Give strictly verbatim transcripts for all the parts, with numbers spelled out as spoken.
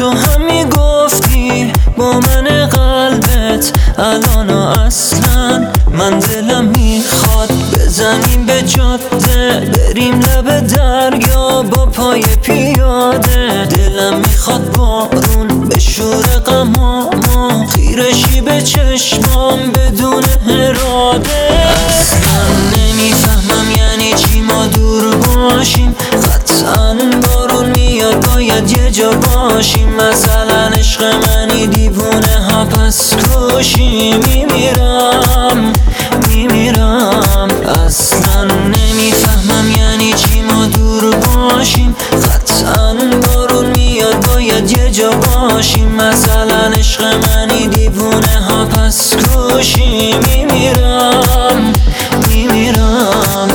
تو هم میگفتی با من قلبت الان اصلا من دلم میخواد بزنیم به جاده، بریم لب دریا با پای پیاده. دلم میخواد بارون بشوره غمامو، خیرشی به چشمام بدون اراده. اصلا نمیفهمم یعنی چی ما دور باشیم، قطعا بارون میاد باید یه جا باشیم. مثلا عشق منی دیوونه ها پس کشی، میمیرم میمیرم. اصلا نمیفهمم یعنی چی ما دور باشیم، قطعا بارون میاد باید یه جا باشیم. مثلا عشق منی دیوونه ها پس کشی، میمیرم میمیرم.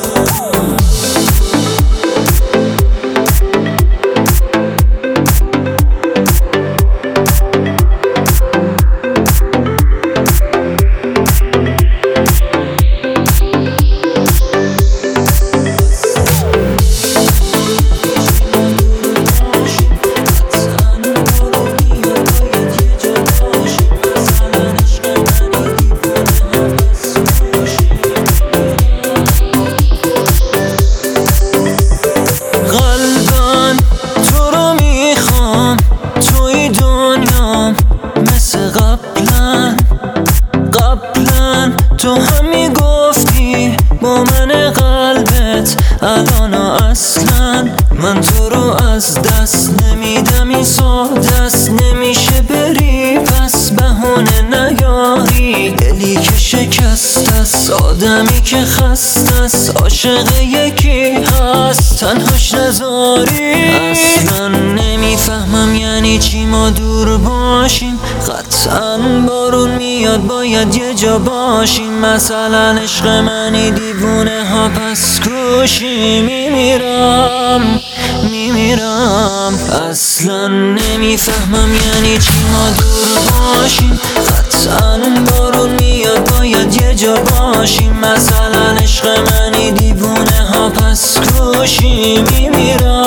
تو هم میگفتی با من قلبت الان اصلا من تو رو از دست نمیدم، این ساده است نمیشه بری پس بهونه نیاری. دلی که شکست است، آدمی که خسته است، عاشق یکی هست تنهاش نذاری. اصلا نمیفهمم یعنی چی ما دور باشیم، قطعا بارون میاد باید یه جا باشیم. مثلا عشق منی دیوونه ها پس کشی، میمیرم میمیرم. اصلا نمیفهمم یعنی چی ما دور باشیم، قطعا بارون میاد باید یه جا باشیم. مثلا عشق منی دیوونه ها پس کشی، میمیرم